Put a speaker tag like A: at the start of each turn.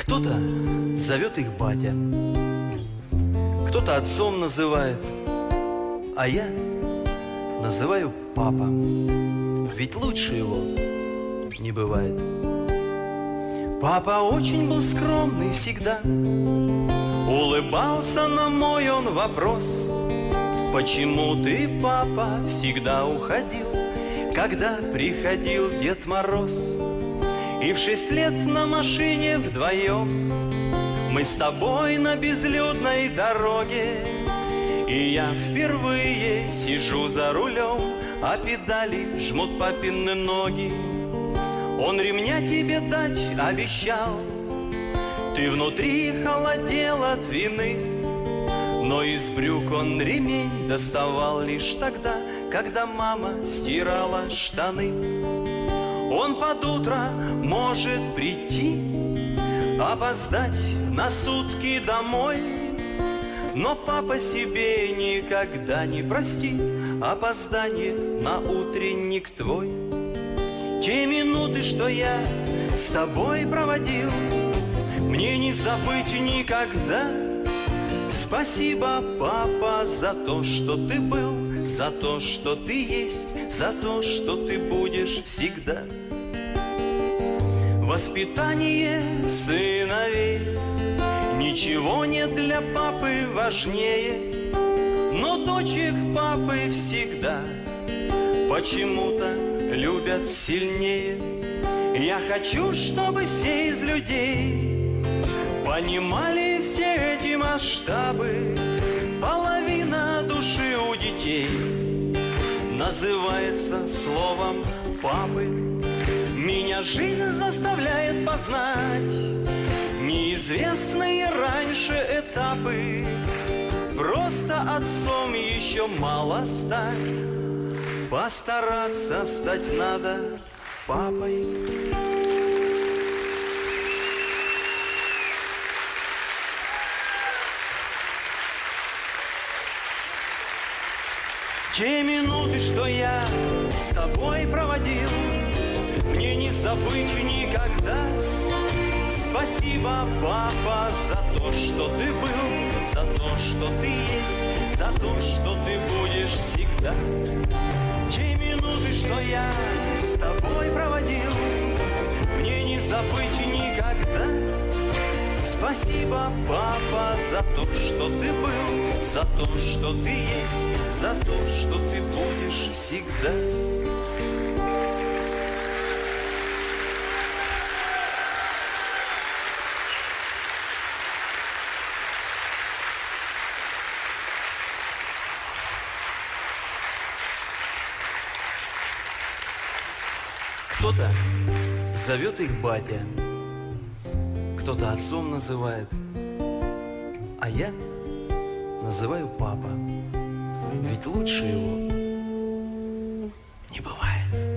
A: Кто-то зовет их батя, кто-то отцом называет, а я называю папа, ведь лучше его не бывает. Папа очень был скромный всегда, улыбался на мой он вопрос: почему ты, папа, всегда уходил, когда приходил Дед Мороз? И в 6 лет на машине вдвоем мы с тобой на безлюдной дороге, и я впервые сижу за рулем, а педали жмут папины ноги. Он ремня тебе дать обещал, ты внутри холодел от вины, но из брюк он ремень доставал лишь тогда, когда мама стирала штаны. Он под утро может прийти, опоздать на сутки домой, но папа себе никогда не простит опоздание на утренник твой. Те минуты, что я с тобой проводил, мне не забыть никогда. Спасибо, папа, за то, что ты был, за то, что ты есть, за то, что ты будешь всегда. Воспитание сыновей ничего нет для папы важнее, но дочек папы всегда почему-то любят сильнее. Я хочу, чтобы все из людей понимали все эти масштабы. Половина души у детей называется словом папы. Меня жизнь заставляет познать неизвестные раньше этапы. Просто отцом еще мало стать, постараться стать надо папой. Те минуты, что я с тобой проводил, мне не забыть никогда. Спасибо, папа, за то, что ты был, за то, что ты есть, за то, что ты будешь всегда. Те минуты, что я с тобой проводил, мне не забыть никогда. Спасибо, папа, за то, что ты был, за то, что ты есть, за то, что ты будешь всегда. Кто-то зовет их батя, кто-то отцом называет, а я называю папа, ведь лучше его не бывает.